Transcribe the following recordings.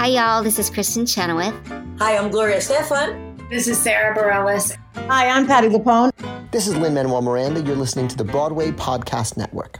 Hi, y'all. This is Kristen Chenoweth. Hi, I'm Gloria Stefan. This is Sarah Bareilles. Hi, I'm Patty Lapone. This is Lin-Manuel Miranda. You're listening to the Broadway Podcast Network.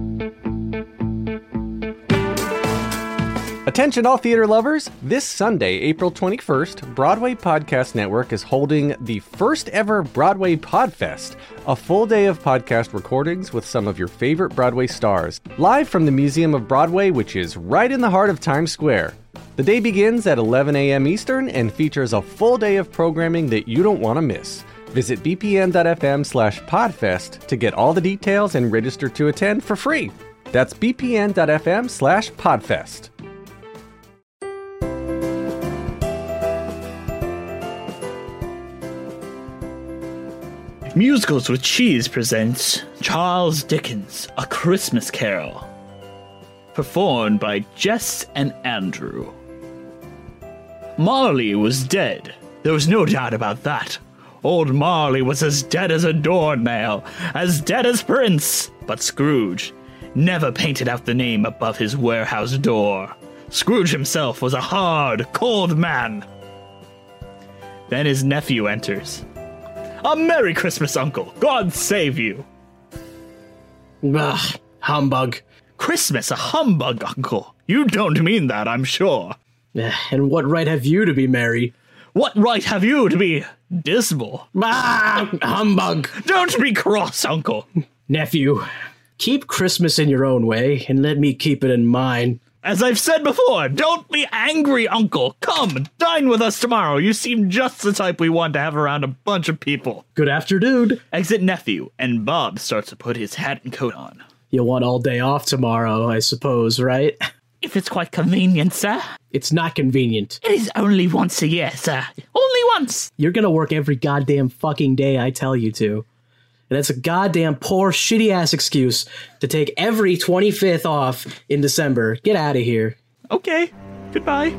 Attention all theater lovers! This Sunday, April 21st, Broadway Podcast Network is holding the first ever Broadway Podfest, a full day of podcast recordings with some of your favorite Broadway stars, live from the Museum of Broadway, which is right in the heart of Times Square. The day begins at 11 a.m. Eastern and features a full day of programming that you don't want to miss. Visit bpn.fm/podfest to get all the details and register to attend for free. That's bpn.fm/podfest. Musicals with Cheese presents Charles Dickens' A Christmas Carol, performed by Jess and Andrew. Marley was dead. There was no doubt about that. Old Marley was as dead as a doornail, as dead as Prince. But Scrooge never painted out the name above his warehouse door. Scrooge himself was a hard, cold man. Then his nephew enters. A Merry Christmas, Uncle. God save you. Ugh, humbug. Christmas, a humbug, Uncle. You don't mean that, I'm sure. And what right have you to be merry? What right have you to be dismal? Humbug. Don't be cross, Uncle. Nephew, keep Christmas in your own way, and let me keep it in mine. As I've said before, don't be angry, Uncle. Come, dine with us tomorrow. You seem just the type we want to have around a bunch of people. Good afternoon. Exit nephew, and Bob starts to put his hat and coat on. You'll want all day off tomorrow, I suppose, right? If it's quite convenient, sir. It's not convenient. It is only once a year, sir. Only once. You're gonna work every goddamn fucking day I tell you to. And that's a goddamn poor, shitty-ass excuse to take every 25th off in December. Get out of here. Okay. Goodbye.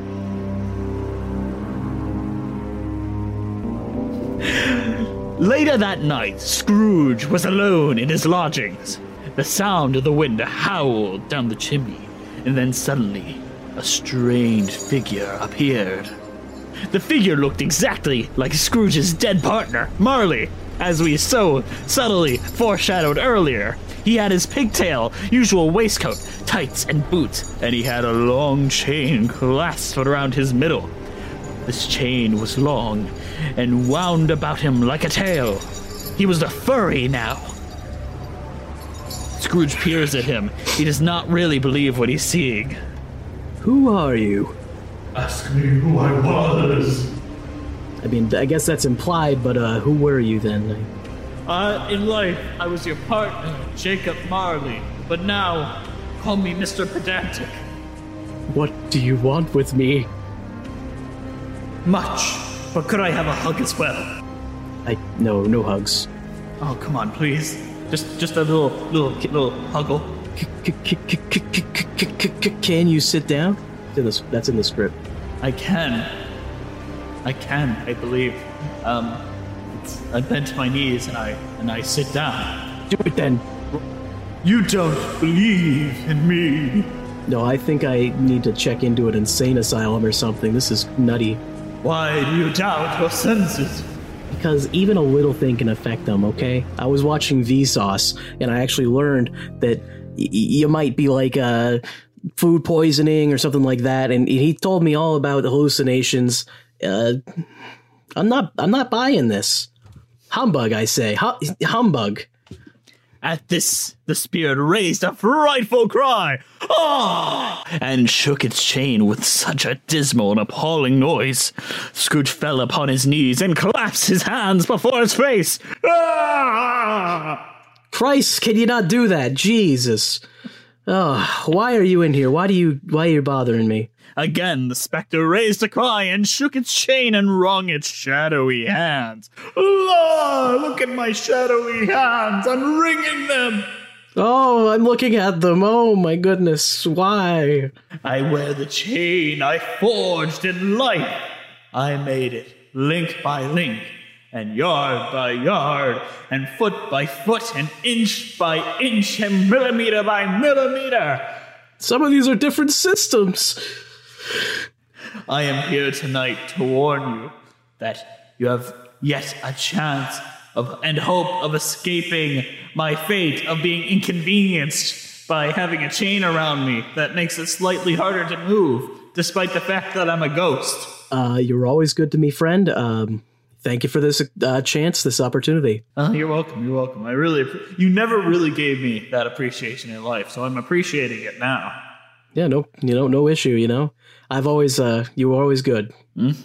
Later that night, Scrooge was alone in his lodgings. The sound of the wind howled down the chimney, and then suddenly, a strange figure appeared. The figure looked exactly like Scrooge's dead partner, Marley, as we so subtly foreshadowed earlier. He had his pigtail, usual waistcoat, tights, and boots, and he had a long chain clasped around his middle. This chain was long and wound about him like a tail. He was a furry now. Scrooge peers at him. He does not really believe what he's seeing. Who are you? Ask me who I was. I mean, I guess that's implied, but who were you then? In life, I was your partner, Jacob Marley. But now, call me Mr. Pedantic. What do you want with me? Much. But could I have a hug as well? No hugs. Oh, come on, please. Just a little huggle. Can you sit down? That's in the script. I can, I believe. I bent my knees and I sit down. Do it then. You don't believe in me. No, I think I need to check into an insane asylum or something. This is nutty. Why do you doubt your senses? Because even a little thing can affect them, okay? I was watching Vsauce, and I actually learned that you might be like food poisoning or something like that, and he told me all about the hallucinations. I'm not buying this. Humbug, I say. Humbug. At this, the spirit raised a frightful cry, "Ah!" and shook its chain with such a dismal and appalling noise. Scrooge fell upon his knees and clasped his hands before his face. Ah! Christ, can you not do that? Jesus. Oh, why are you in here? Why are you bothering me? Again, the specter raised a cry and shook its chain and wrung its shadowy hands. "La! Look at my shadowy hands! I'm wringing them!" Oh, I'm looking at them. Oh, my goodness. Why? I wear the chain I forged in life. I made it link by link, and yard by yard, and foot by foot, and inch by inch, and millimeter by millimeter. Some of these are different systems. I am here tonight to warn you that you have yet a chance and hope of escaping my fate of being inconvenienced by having a chain around me that makes it slightly harder to move, despite the fact that I'm a ghost. You're always good to me, friend. Thank you for this chance, this opportunity. You're welcome. You're welcome. You never really gave me that appreciation in life, so I'm appreciating it now. Yeah, no issue. I've always, you were always good.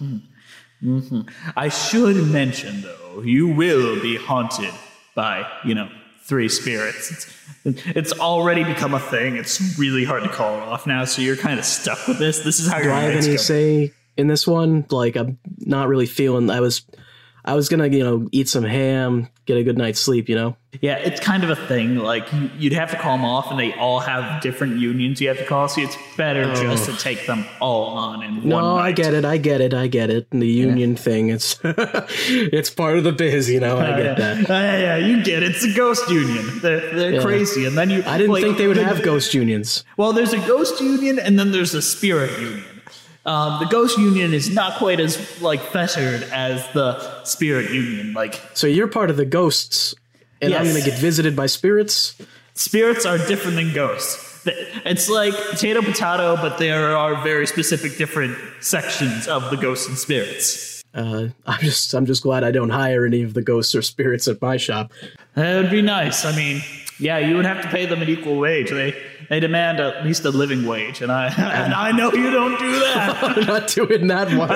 I should mention, though, you will be haunted by, 3 spirits. It's already become a thing. It's really hard to call off now, so you're kind of stuck with this. This is how Do your I have night's any going. say in this one? Like, I'm not really feeling. I was gonna, eat some ham, get a good night's sleep. Yeah, it's kind of a thing. Like, you'd have to call them off, and they all have different unions you have to call, so it's better just to take them all on in one night. No, I get it. And the union thing, it's it's part of the biz, I get that. Yeah, you get it. It's a ghost union. They're crazy. And then I didn't think they would have ghost unions. Well, there's a ghost union, and then there's a spirit union. The ghost union is not quite as fettered as the spirit union. So you're part of the ghosts, and I'm Yes. going to get visited by spirits? Spirits are different than ghosts. It's like potato, but there are very specific different sections of the ghosts and spirits. I'm just glad I don't hire any of the ghosts or spirits at my shop. That would be nice. I mean, yeah, you would have to pay them an equal wage. They demand at least a living wage, and I know you don't do that. I'm not doing that one.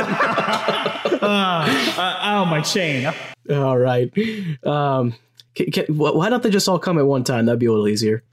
Ow, my chain. All right. Why don't they just all come at one time? That'd be a little easier.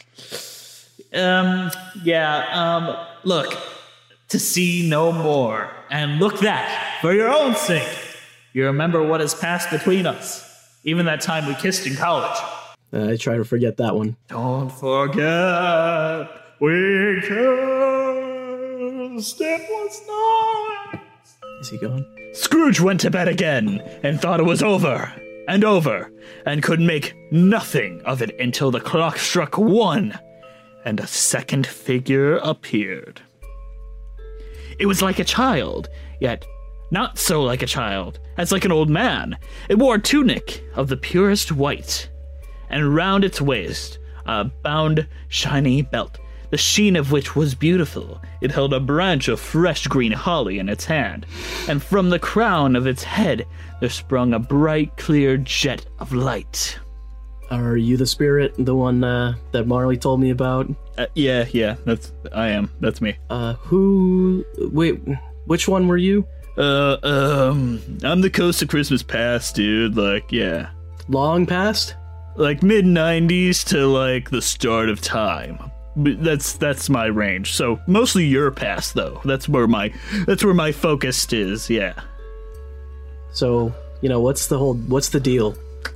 Look, to see no more, and look that, for your own sake, you remember what has passed between us, even that time we kissed in college. I try to forget that one. Don't forget, we kissed, it was nice. Is he gone? Scrooge went to bed again, and thought it was over, and could make nothing of it until the clock struck 1, and a second figure appeared. It was like a child, yet not so like a child, as like an old man. It wore a tunic of the purest white, and round its waist a bound shiny belt, the sheen of which was beautiful. It held a branch of fresh green holly in its hand, and from the crown of its head there sprung a bright, clear jet of light. Are you the spirit, the one that Marley told me about? Yeah, I am. That's me. Wait, which one were you? I'm the Coast of Christmas Past, dude. Yeah. Long past? Mid-90s to the start of time. That's my range. So mostly your past, though. That's where my focus is. Yeah. So what's the deal?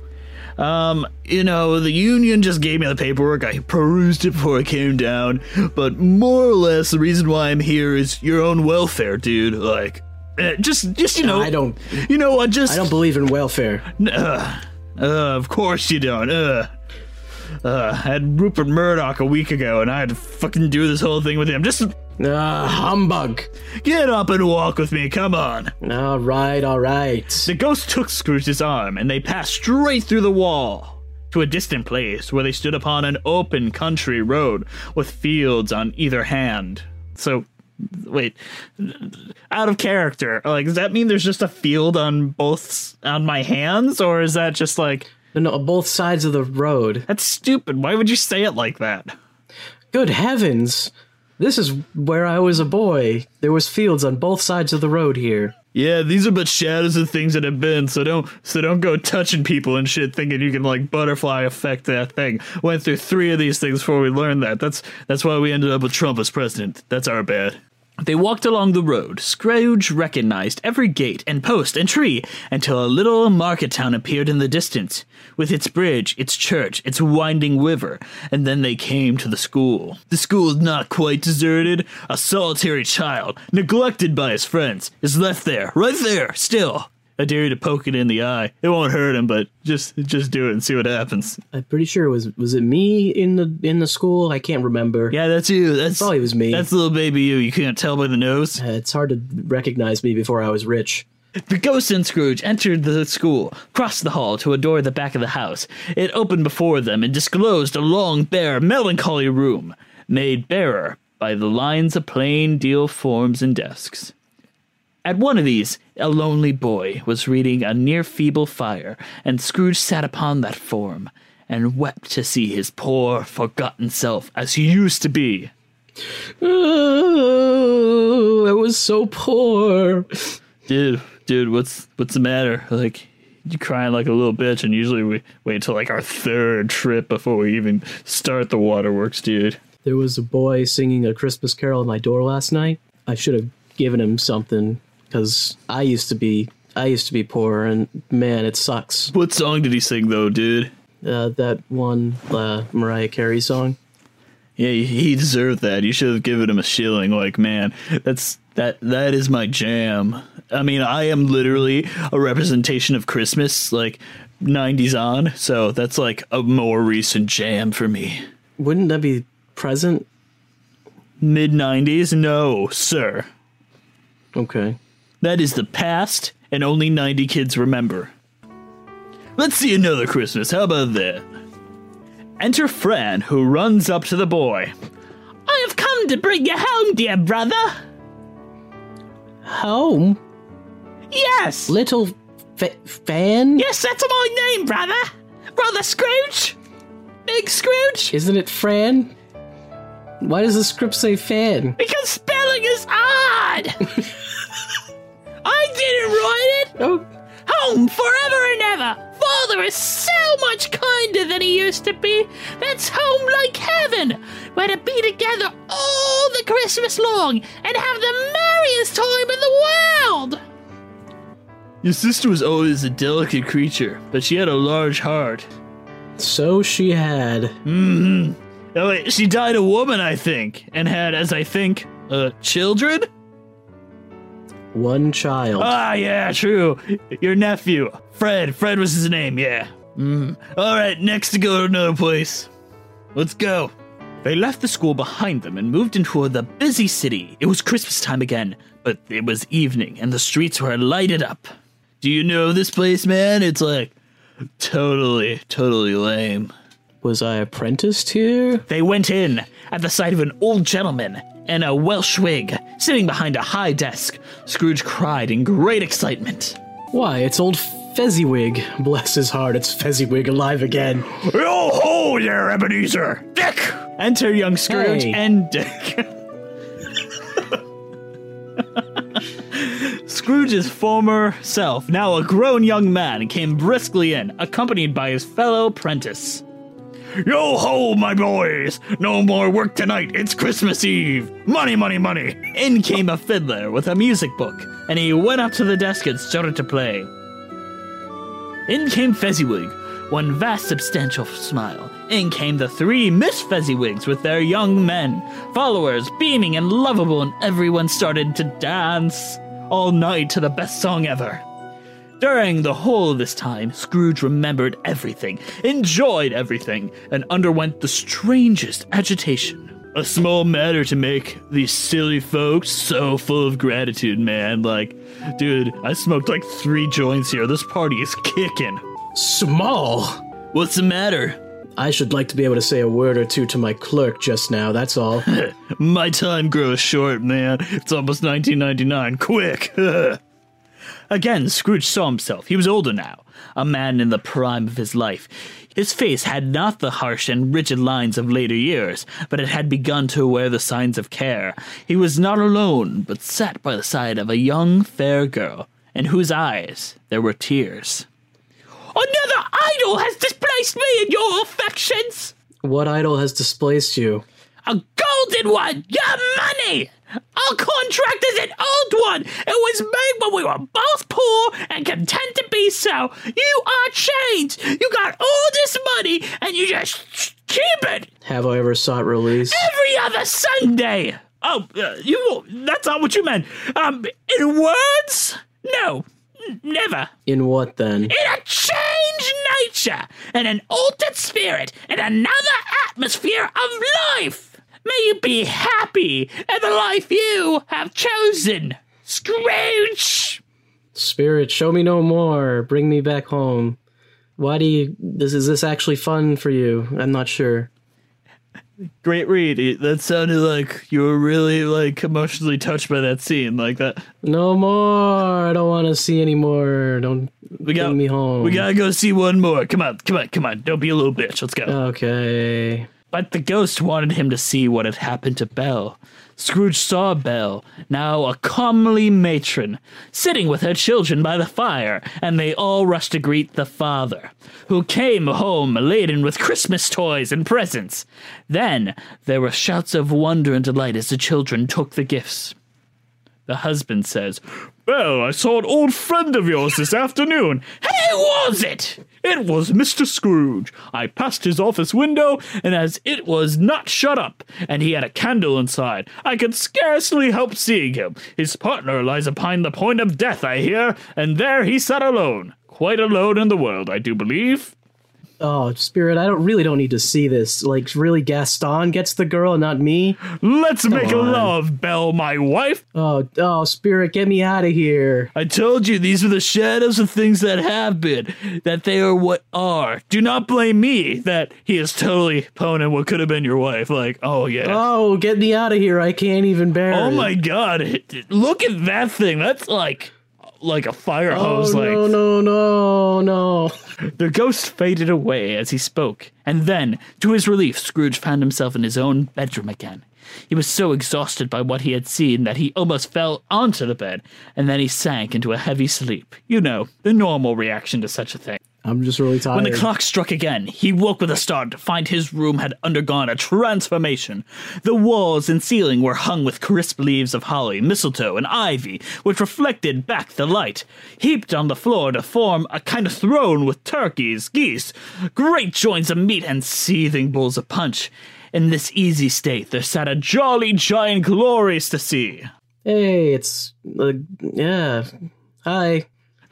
The union just gave me the paperwork. I perused it before I came down. But more or less, the reason why I'm here is your own welfare, dude. I don't believe in welfare. Of course you don't. I had Rupert Murdoch a week ago, and I had to fucking do this whole thing with him. Just humbug. Get up and walk with me, come on. All right. The ghost took Scrooge's arm, and they passed straight through the wall to a distant place where they stood upon an open country road with fields on either hand. So, wait, out of character. Does that mean there's just a field on my hands, or is that just No, both sides of the road. That's stupid. Why would you say it like that? Good heavens. This is where I was a boy. There was fields on both sides of the road here. Yeah, these are but shadows of things that have been, so don't go touching people and shit thinking you can butterfly effect that thing. Went through 3 of these things before we learned that. That's why we ended up with Trump as president. That's our bad. They walked along the road. Scrooge recognized every gate and post and tree until a little market town appeared in the distance, with its bridge, its church, its winding river, and then they came to the school. The school is not quite deserted. A solitary child, neglected by his friends, is left there, right there, still. I dare you to poke it in the eye. It won't hurt him, but just do it and see what happens. I'm pretty sure was it me in the school? I can't remember. Yeah, that's you. That's probably was me. That's little baby you. You can't tell by the nose. It's hard to recognize me before I was rich. The ghost and Scrooge entered the school, crossed the hall to a door at the back of the house. It opened before them and disclosed a long, bare, melancholy room, made barer by the lines of plain deal forms and desks. At one of these, a lonely boy was reading a near feeble fire, and Scrooge sat upon that form, and wept to see his poor, forgotten self as he used to be. Oh, I was so poor. Dude, what's the matter? Like, you crying like a little bitch, and usually we wait until like our third trip before we even start the waterworks, dude. There was a boy singing a Christmas carol at my door last night. I should have given him something, because I used to be poor, and man, it sucks. What song did he sing though, dude? That one Mariah Carey song. Yeah, he deserved that. You should have given him a shilling. Like, man, that is my jam. I mean, I am literally a representation of Christmas, like 90s on. So that's like a more recent jam for me. Wouldn't that be present? Mid 90s? No, sir. Okay. That is the past, and only 90 kids remember. Let's see another Christmas. How about that? Enter Fran, who runs up to the boy. I have come to bring you home, dear brother. Home? Yes. Little Fan? Yes, that's my name, brother. Brother Scrooge. Big Scrooge. Isn't it Fran? Why does the script say Fan? Because spelling is odd. I didn't write it. Oh. Home forever and ever. Father is so much kinder than he used to be. That's home like heaven. We're to be together all the Christmas long and have the merriest time in the world. Your sister was always a delicate creature, but she had a large heart. So she had. Mm-hmm. Oh, wait, she died a woman, I think, and had, as I think, children? One child. Ah, yeah, true. Your nephew, Fred. Fred was his name, yeah. All right, next to go to another place. Let's go. They left the school behind them and moved into the busy city. It was Christmas time again, but it was evening and the streets were lighted up. Do you know this place, man? It's like totally lame. Was I apprenticed here? They went in at the sight of an old gentleman in a Welsh wig sitting behind a high desk. Scrooge cried in great excitement. Why, it's old Fezziwig. Bless his heart, it's Fezziwig alive again. Oh, ho there, Ebenezer! Dick! Enter young Scrooge and Dick. Scrooge's former self, now a grown young man, came briskly in, accompanied by his fellow apprentice. Yo ho, my boys! No more work tonight, it's Christmas Eve! Money, money, money! In came a fiddler with a music book, and he went up to the desk and started to play. In came Fezziwig, one vast substantial smile. In came the three Miss Fezziwigs with their young men, followers, beaming and lovable, and everyone started to dance all night to the best song ever. During the whole of this time, Scrooge remembered everything, enjoyed everything, and underwent the strangest agitation. A small matter to make these silly folks so full of gratitude, man. Like, dude, I smoked like 3 joints here. This party is kicking. Small? What's the matter? I should like to be able to say a word or two to my clerk just now, that's all. My time grows short, man. It's almost 1999. Quick! Again, Scrooge saw himself. He was older now, a man in the prime of his life. His face had not the harsh and rigid lines of later years, but it had begun to wear the signs of care. He was not alone, but sat by the side of a young, fair girl, in whose eyes there were tears. Another idol has displaced me in your affections! What idol has displaced you? A golden one! Your money! Our contract is an old one! It was made when we were both poor and content to be so. You are changed! You got all this money and you just keep it! Have I ever sought release? Every other Sunday! Oh, that's not what you meant. In words? No. Never. In what then? In a changed nature, and an altered spirit, and another atmosphere of life. May you be happy in the life you have chosen, Scrooge. Spirit, show me no more. Bring me back home. Why do you... Is this actually fun for you? I'm not sure. Great read. That sounded like you were really, like, emotionally touched by that scene, like that. No more. I don't want to see any more. Don't bring me home. We gotta go see one more. Come on. Don't be a little bitch. Let's go. Okay. But the ghost wanted him to see what had happened to Belle. Scrooge saw Belle, now a comely matron, sitting with her children by the fire, and they all rushed to greet the father, who came home laden with Christmas toys and presents. Then there were shouts of wonder and delight as the children took the gifts. The husband says, "Belle, I saw an old friend of yours this afternoon." "Who was it?" "It was Mr. Scrooge. I passed his office window, and as it was not shut up, and he had a candle inside, I could scarcely help seeing him. His partner lies upon the point of death, I hear, and there he sat alone. Quite alone in the world, I do believe." Oh, Spirit, I don't need to see this. Like, really, Gaston gets the girl and not me? "Let's make love, Belle, my wife." Oh, Spirit, get me out of here. "I told you these are the shadows of things that have been, that they are what are. Do not blame me that he is totally poning what could have been your wife." Like, oh yeah. Oh, get me out of here. I can't even bear it. Oh my God. Look at that thing. That's like a fire hose. No. The ghost faded away as he spoke, and then, to his relief, Scrooge found himself in his own bedroom again. He was so exhausted by what he had seen that he almost fell onto the bed, and then he sank into a heavy sleep. You know, the normal reaction to such a thing. I'm just really tired. When the clock struck again, he woke with a start to find his room had undergone a transformation. The walls and ceiling were hung with crisp leaves of holly, mistletoe, and ivy, which reflected back the light, heaped on the floor to form a kind of throne with turkeys, geese, great joints of meat, and seething bowls of punch. In this easy state, there sat a jolly giant glorious to see. Hey, it's... yeah. Hi.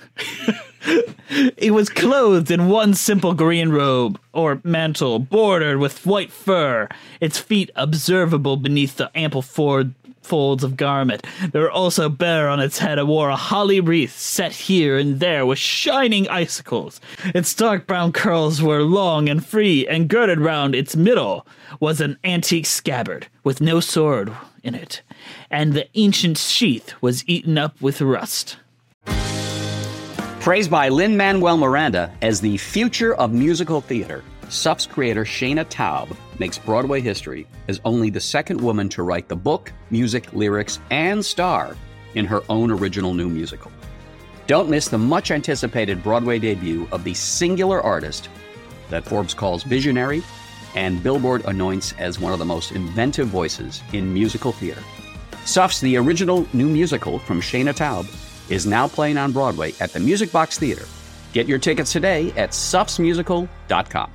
He was clothed in one simple green robe, or mantle, bordered with white fur, its feet observable beneath the ample folds of garment. There also bare on its head wore a holly wreath set here and there with shining icicles. Its dark brown curls were long and free, and girded round its middle was an antique scabbard, with no sword in it, and the ancient sheath was eaten up with rust. Praised by Lin-Manuel Miranda as the future of musical theater, Suff's creator Shayna Taub makes Broadway history as only the second woman to write the book, music, lyrics, and star in her own original new musical. Don't miss the much-anticipated Broadway debut of the singular artist that Forbes calls visionary and Billboard anoints as one of the most inventive voices in musical theater. Suff's The Original New Musical from Shayna Taub is now playing on Broadway at the Music Box Theater. Get your tickets today at suffsmusical.com.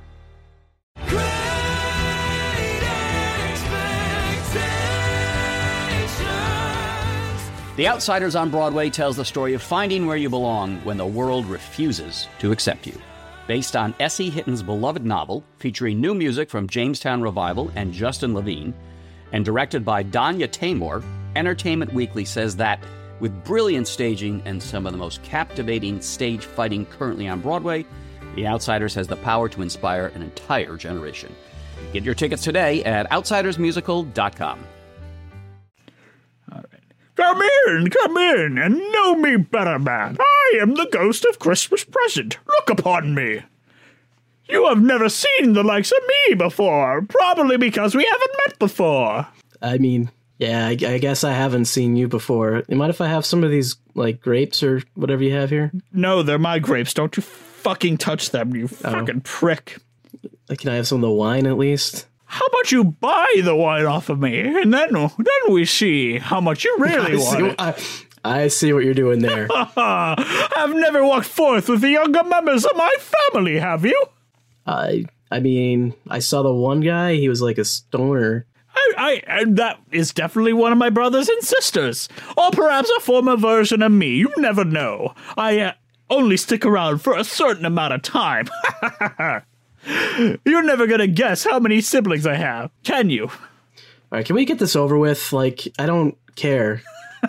The Outsiders on Broadway tells the story of finding where you belong when the world refuses to accept you. Based on S.E. Hitton's beloved novel, featuring new music from Jamestown Revival and Justin Levine, and directed by Danya Taymor, Entertainment Weekly says that with brilliant staging and some of the most captivating stage fighting currently on Broadway, The Outsiders has the power to inspire an entire generation. Get your tickets today at outsidersmusical.com. All right. Come in, and know me better, man. I am the ghost of Christmas Present. Look upon me. You have never seen the likes of me before, probably because we haven't met before. I mean... yeah, I guess I haven't seen you before. You mind if I have some of these, like, grapes or whatever you have here? No, they're my grapes. Don't you fucking touch them, you fucking prick. Can I have some of the wine, at least? How about you buy the wine off of me, and then we see how much you really want it. I see what you're doing there. I've never walked forth with the younger members of my family, have you? I mean, I saw the one guy, he was like a stoner. that is definitely one of my brothers and sisters. Or perhaps a former version of me. You never know. I only stick around for a certain amount of time. You're never gonna guess how many siblings I have, can you? All right, can we get this over with? Like, I don't care.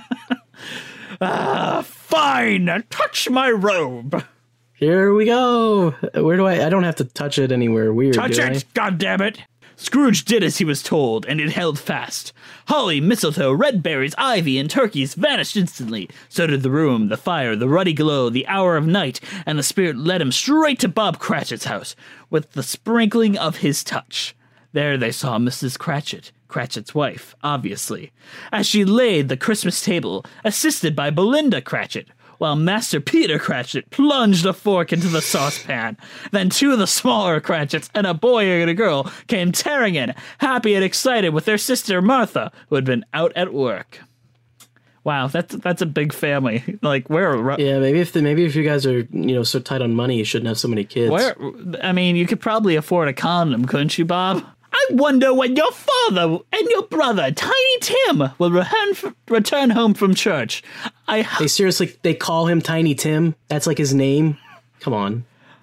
Fine. Touch my robe. Here we go. Where do I don't have to touch it anywhere weird, Touch do it, goddammit! Scrooge did as he was told, and it held fast. Holly, mistletoe, red berries, ivy, and turkeys vanished instantly. So did the room, the fire, the ruddy glow, the hour of night, and the spirit led him straight to Bob Cratchit's house, with the sprinkling of his touch. There they saw Mrs. Cratchit, Cratchit's wife, obviously, as she laid the Christmas table, assisted by Belinda Cratchit, while Master Peter Cratchit plunged a fork into the saucepan. Then two of the smaller Cratchits and a boy and a girl came tearing in, happy and excited with their sister Martha, who had been out at work. Wow, that's a big family. Like, where? Yeah, maybe if you guys are, so tight on money, you shouldn't have so many kids. I mean, you could probably afford a condom, couldn't you, Bob? I wonder when your father and your brother, Tiny Tim, will return home from church. Hey, seriously, they call him Tiny Tim? That's like his name? Come on.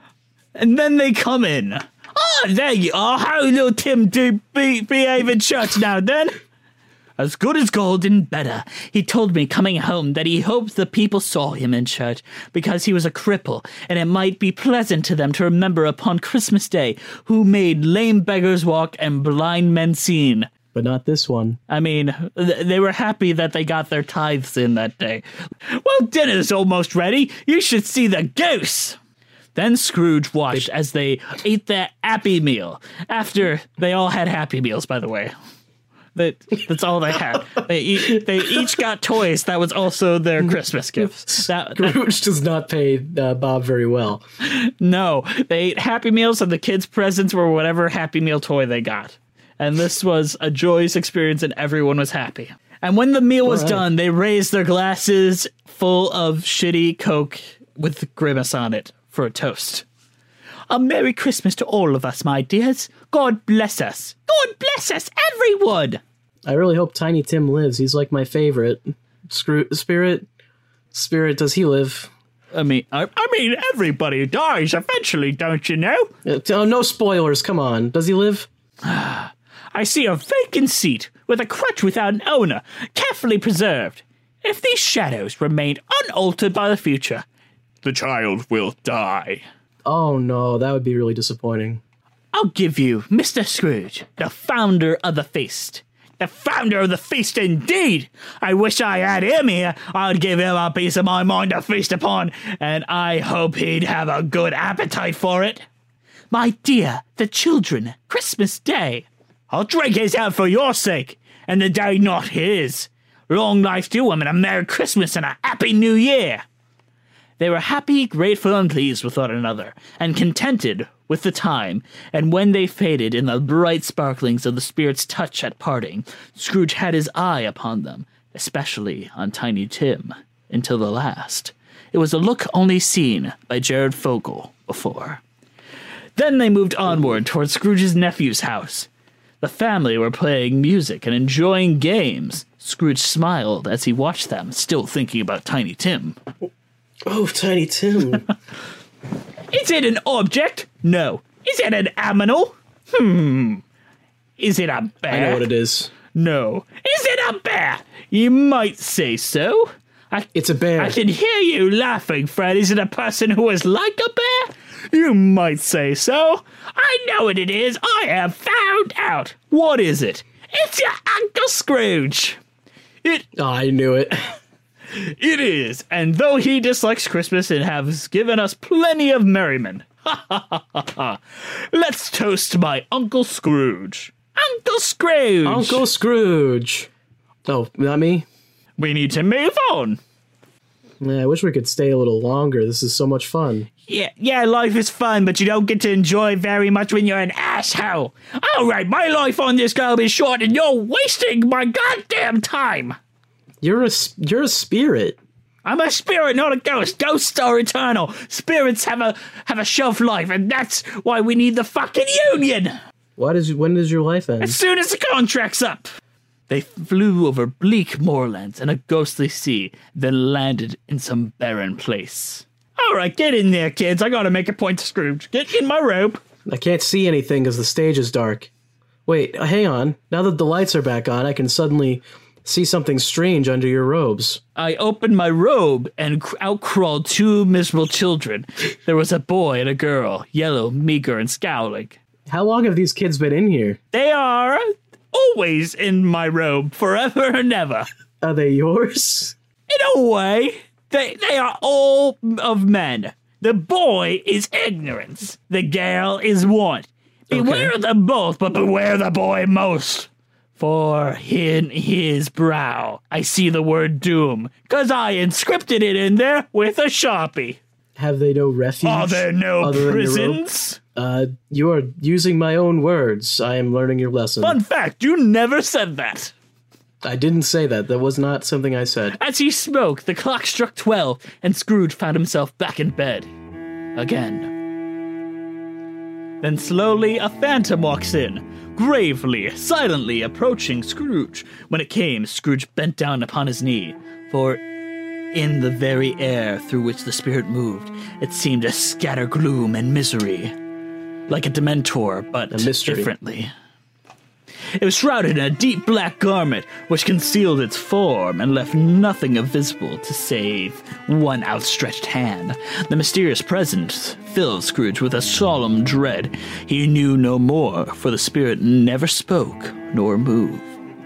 And then they come in. Oh, there you are. How little Tim do behave in church now, then? As good as gold and better. He told me coming home that he hoped the people saw him in church because he was a cripple, and it might be pleasant to them to remember upon Christmas Day who made lame beggars walk and blind men see. But not this one. I mean, they were happy that they got their tithes in that day. Well, dinner's almost ready. You should see the goose. Then Scrooge watched as they ate their Happy Meal. After they all had Happy Meals, by the way. That's all they had. They each got toys. That was also their Christmas gifts. Scrooge does not pay Bob very well. No, they ate Happy Meals, and the kids' presents were whatever Happy Meal toy they got. And this was a joyous experience, and everyone was happy. And when the meal was done, they raised their glasses full of shitty Coke with Grimace on it for a toast. A Merry Christmas to all of us, my dears. God bless us. God bless us, everyone. I really hope Tiny Tim lives. He's like my favorite. Spirit, does he live? I mean, everybody dies eventually, don't you know? No spoilers, come on. Does he live? I see a vacant seat with a crutch without an owner, carefully preserved. If these shadows remain unaltered by the future, the child will die. Oh no, that would be really disappointing. I'll give you Mr. Scrooge, the founder of the feast. The founder of the feast, indeed! I wish I had him here. I'd give him a piece of my mind to feast upon, and I hope he'd have a good appetite for it. My dear, the children, Christmas Day. I'll drink his health for your sake, and the day not his. Long life to him, and a Merry Christmas and a Happy New Year. They were happy, grateful, and pleased with one another, and contented with the time, and when they faded in the bright sparklings of the Spirit's touch at parting, Scrooge had his eye upon them, especially on Tiny Tim, until the last. It was a look only seen by Jared Fogle before. Then they moved onward towards Scrooge's nephew's house. The family were playing music and enjoying games. Scrooge smiled as he watched them, still thinking about Tiny Tim. Oh, Tiny Tim. Is it an object? No. Is it an animal? Is it a bear? I know what it is. No. Is it a bear? You might say so. It's a bear. I can hear you laughing, Fred. Is it a person who is like a bear? You might say so. I know what it is. I have found out. What is it? It's your Uncle Scrooge. I knew it. It is, and though he dislikes Christmas and has given us plenty of merriment, let's toast my Uncle Scrooge. Uncle Scrooge! Uncle Scrooge! Oh, not me? We need to move on. Yeah, I wish we could stay a little longer. This is so much fun. Yeah, life is fun, but you don't get to enjoy very much when you're an asshole. All right, my life on this globe is short, and you're wasting my goddamn time. You're a spirit. I'm a spirit, not a ghost. Ghosts are eternal. Spirits have a shelf life, and that's why we need the fucking union. When does your life end? As soon as the contract's up. They flew over bleak moorlands and a ghostly sea, then landed in some barren place. All right, get in there, kids. I gotta make a point to Scrooge. Get in my robe. I can't see anything because the stage is dark. Wait, hang on. Now that the lights are back on, I can suddenly see something strange under your robes. I opened my robe and out crawled 2 miserable children. There was a boy and a girl, yellow, meager, and scowling. How long have these kids been in here? They are always in my robe, forever and ever. Are they yours? In a way, they are all of men. The boy is ignorance. The girl is want. Beware them both, but beware the boy most. For in his brow, I see the word doom, 'cause I inscripted it in there with a Sharpie. Have they no refuge? Are there no other prisons? You are using my own words. I am learning your lesson. Fun fact, you never said that. I didn't say that. That was not something I said. As he spoke, the clock struck 12, and Scrooge found himself back in bed. Again. Then slowly a phantom walks in, gravely, silently approaching Scrooge. When it came, Scrooge bent down upon his knee, for in the very air through which the spirit moved, it seemed to scatter gloom and misery, like a Dementor, but differently. It was shrouded in a deep black garment, which concealed its form and left nothing visible to save one outstretched hand. The mysterious presence filled Scrooge with a solemn dread. He knew no more, for the spirit never spoke nor moved.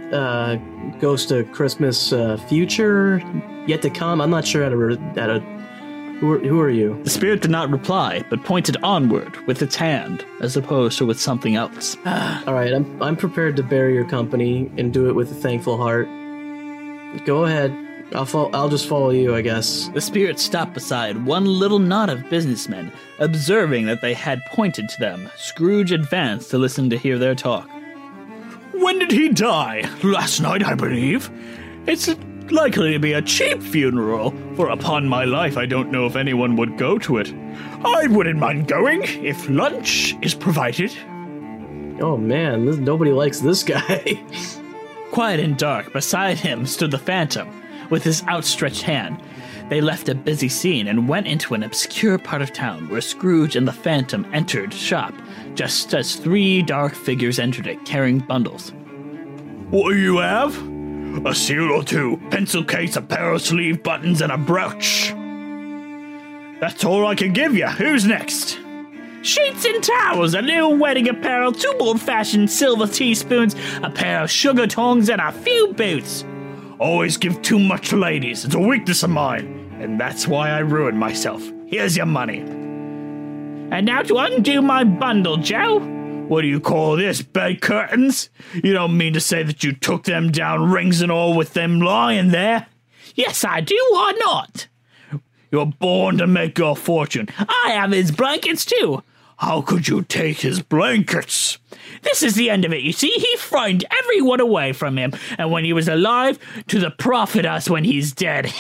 Ghost of Christmas future yet to come. I'm not sure how to who are you? The spirit did not reply, but pointed onward with its hand, as opposed to with something else. All right, I'm prepared to bear your company and do it with a thankful heart. Go ahead. I'll just follow you, I guess. The spirit stopped beside one little knot of businessmen, observing that they had pointed to them. Scrooge advanced to listen to hear their talk. When did he die? Last night, I believe. It's likely to be a cheap funeral, for upon my life I don't know if anyone would go to it. I wouldn't mind going if lunch is provided. Oh man, nobody likes this guy. Quiet and dark, beside him stood the phantom, with his outstretched hand. They left a busy scene and went into an obscure part of town where Scrooge and the phantom entered shop, just as 3 dark figures entered it, carrying bundles. What do you have? A seal or 2, pencil case, a pair of sleeve buttons, and a brooch. That's all I can give you. Who's next? Sheets and towels, a new wedding apparel, 2 old-fashioned silver teaspoons, a pair of sugar tongs, and a few boots. Always give too much to ladies. It's a weakness of mine, and that's why I ruined myself. Here's your money. And now to undo my bundle, Joe. What do you call this, bed curtains? You don't mean to say that you took them down, rings and all, with them lying there? Yes, I do. Why not? You're born to make your fortune. I have his blankets, too. How could you take his blankets? This is the end of it, you see. He frightened everyone away from him, and when he was alive, to the profit us when he's dead.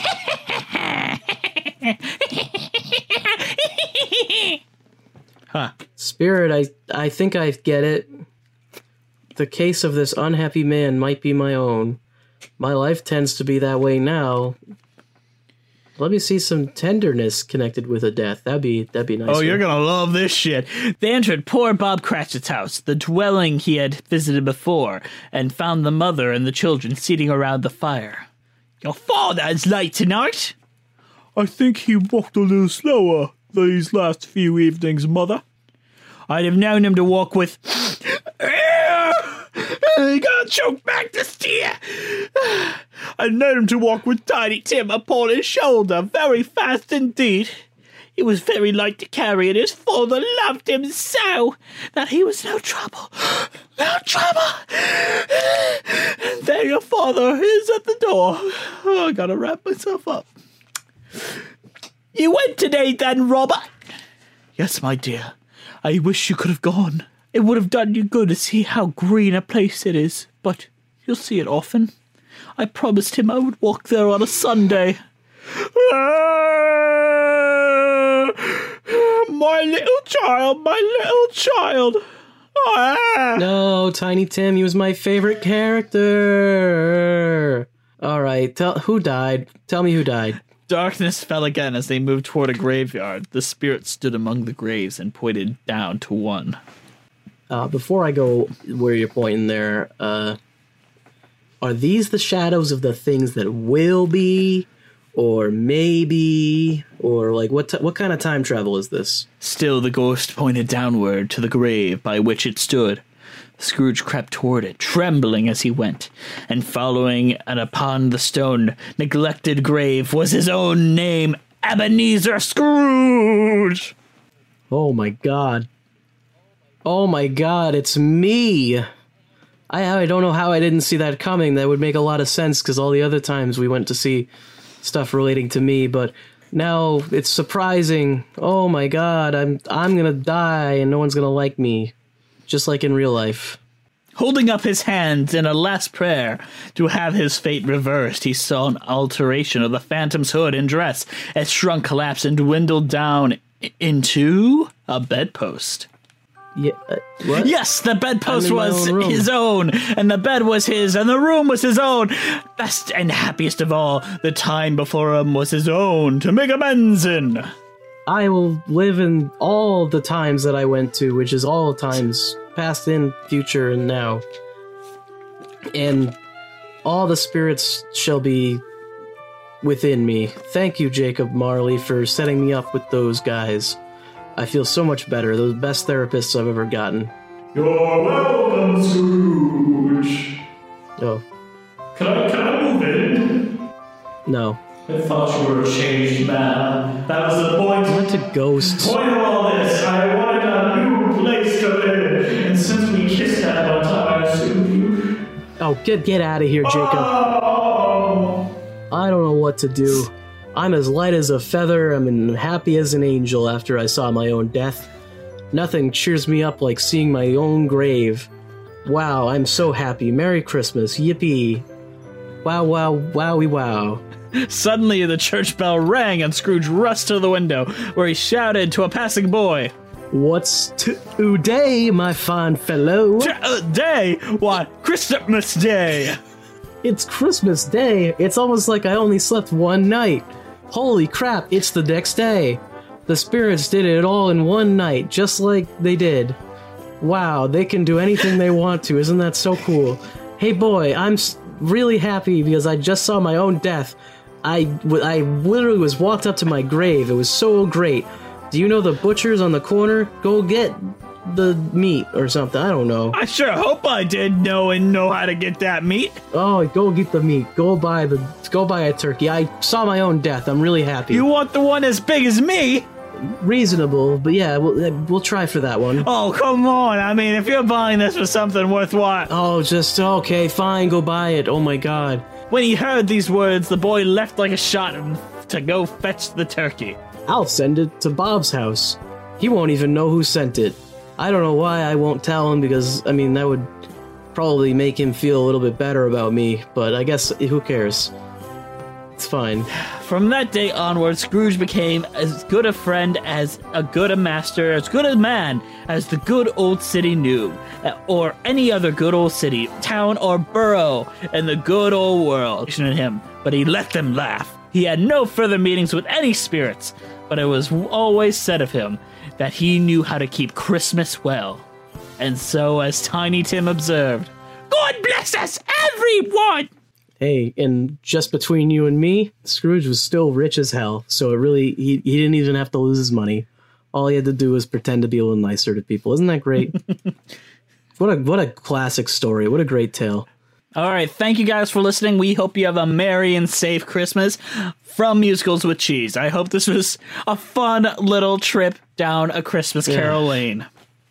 Huh. Spirit, I think I get it. The case of this unhappy man might be my own. My life tends to be that way now. Let me see some tenderness connected with a death. That'd be nice. Oh, you're gonna love this shit. They entered poor Bob Cratchit's house, the dwelling he had visited before, and found the mother and the children seating around the fire. Your father is late tonight. I think he walked a little slower these last few evenings, Mother. I'd have known him to walk with... He got choked back to steer. I'd known him to walk with Tiny Tim upon his shoulder, very fast indeed. He was very light to carry, and his father loved him so that he was no trouble. No trouble. And there your father is at the door. Oh, I gotta wrap myself up. You went today then, Robert? Yes, my dear. I wish you could have gone. It would have done you good to see how green a place it is, but you'll see it often. I promised him I would walk there on a Sunday. My little child, my little child. No, Tiny Tim, he was my favorite character. All right, who died? Tell me who died. Darkness fell again as they moved toward a graveyard. The spirit stood among the graves and pointed down to one. Before I go where you're pointing there, are these the shadows of the things that will be, or maybe, or like what kind of time travel is this? Still, the ghost pointed downward to the grave by which it stood. Scrooge crept toward it, trembling as he went, and following and upon the stone neglected grave was his own name, Ebenezer Scrooge! Oh my god. Oh my god, it's me! I don't know how I didn't see that coming. That would make a lot of sense, because all the other times we went to see stuff relating to me, but now it's surprising. Oh my god, I'm gonna die and no one's gonna like me. Just like in real life. Holding up his hands in a last prayer to have his fate reversed, he saw an alteration of the Phantom's hood and dress as shrunk, collapsed, and dwindled down into a bedpost. Yeah, what? Yes, the bedpost was his own, and the bed was his, and the room was his own. Best and happiest of all, the time before him was his own to make amends in. I will live in all the times that I went to, which is all times, past and future and now. And all the spirits shall be within me. Thank you, Jacob Marley, for setting me up with those guys. I feel so much better. Those best therapists I've ever gotten. You're welcome, Scrooge. Oh. Can I move in? No. I thought you were a changed man. That was the point. I went to Ghosts. The point of all this, I wanted a new place to live. And since we kissed that one time, I assumed you... Oh, get out of here, Jacob. Oh! I don't know what to do. I'm as light as a feather. I'm happy as an angel after I saw my own death. Nothing cheers me up like seeing my own grave. Wow, I'm so happy. Merry Christmas. Yippee. Wow, wow, wowie, wow. Suddenly, the church bell rang, and Scrooge rushed to the window, where he shouted to a passing boy, "What's today, my fine fellow?" Day? Why, Christmas Day! It's Christmas Day. It's almost like I only slept one night. Holy crap, it's the next day. The spirits did it all in one night, just like they did. Wow, they can do anything they want to. Isn't that so cool? Hey boy, I'm really happy because I just saw my own death. I literally was walked up to my grave. It was so great. Do you know the butcher's on the corner? Go get the meat or something. I don't know. I sure hope I did know how to get that meat. Oh, go get the meat. Go buy a turkey. I saw my own death. I'm really happy. You want the one as big as me? Reasonable, but yeah, we'll try for that one. Oh, come on. I mean, if you're buying this for something worthwhile. Oh, just okay, fine, go buy it. Oh my god. When he heard these words, the boy left like a shot to go fetch the turkey. I'll send it to Bob's house. He won't even know who sent it. I don't know why I won't tell him, because, I mean, that would probably make him feel a little bit better about me, but I guess who cares? It's fine. From that day onward, Scrooge became as good a friend, as a good a master, as good a man as the good old city knew, or any other good old city, town, or borough in the good old world. But he let them laugh. He had no further meetings with any spirits, but it was always said of him that he knew how to keep Christmas well. And so, as Tiny Tim observed, God bless us, everyone! Hey, and just between you and me, Scrooge was still rich as hell, so it really, he didn't even have to lose his money. All he had to do was pretend to be a little nicer to people. Isn't that great? What a classic story. What a great tale. All right, thank you guys for listening. We hope you have a merry and safe Christmas from Musicals with Cheese. I hope this was a fun little trip down a Christmas Carol lane.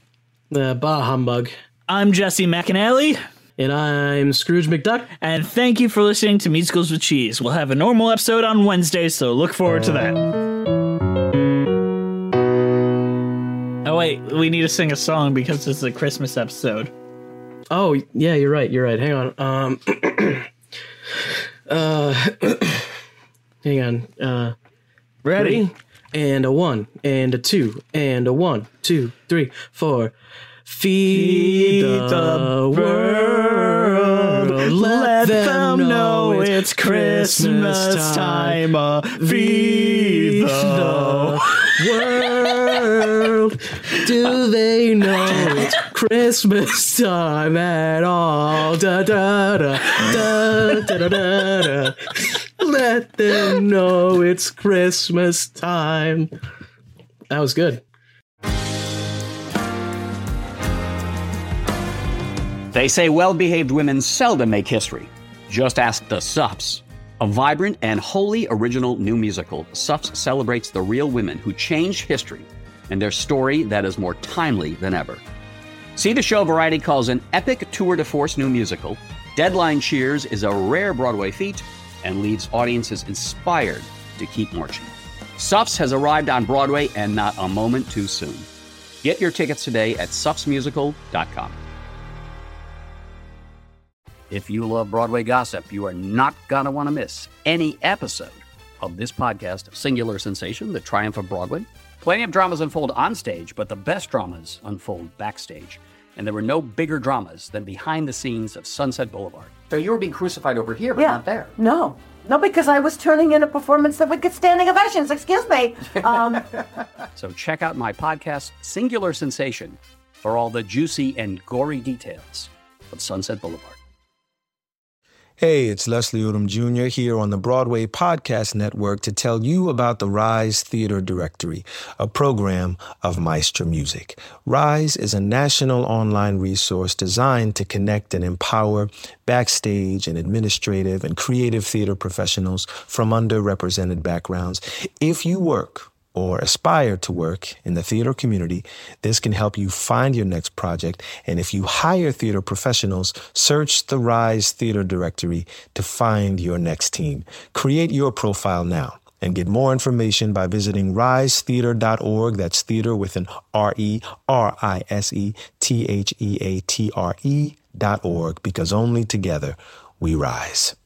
Bah humbug. I'm Jesse McAnally. And I'm Scrooge McDuck. And thank you for listening to Musicals with Cheese. We'll have a normal episode on Wednesday, so look forward to that. Oh, wait, we need to sing a song because this is a Christmas episode. Oh, yeah, you're right. Hang on. Hang on. Ready? 3, and a 1, and a 2, and a 1, 2, 3, 4. Feed the world. Let them know it's Christmas time. Feed the world. Do they know it's Christmas time at all? Da da da da da da da. Let them know it's Christmas time. That was good. They say well-behaved women seldom make history. Just ask the Sups. A vibrant and wholly original new musical, Sups celebrates the real women who changed history and their story that is more timely than ever. See the show Variety calls an epic tour de force new musical. Deadline cheers is a rare Broadway feat and leaves audiences inspired to keep marching. Sups has arrived on Broadway and not a moment too soon. Get your tickets today at supsmusical.com. If you love Broadway gossip, you are not going to want to miss any episode of this podcast of Singular Sensation, The Triumph of Broadway. Plenty of dramas unfold on stage, but the best dramas unfold backstage. And there were no bigger dramas than behind the scenes of Sunset Boulevard. So you were being crucified over here, but not there. No, because I was turning in a performance that would get standing ovations. Excuse me. So check out my podcast, Singular Sensation, for all the juicy and gory details of Sunset Boulevard. Hey, it's Leslie Odom Jr. here on the Broadway Podcast Network to tell you about the Rise Theater Directory, a program of Maestro Music. Rise is a national online resource designed to connect and empower backstage and administrative and creative theater professionals from underrepresented backgrounds. If you work or aspire to work in the theater community, this can help you find your next project. And if you hire theater professionals, search the Rise Theater Directory to find your next team. Create your profile now and get more information by visiting risetheater.org. That's theater with an RERISETHEATRE.org, because only together we rise.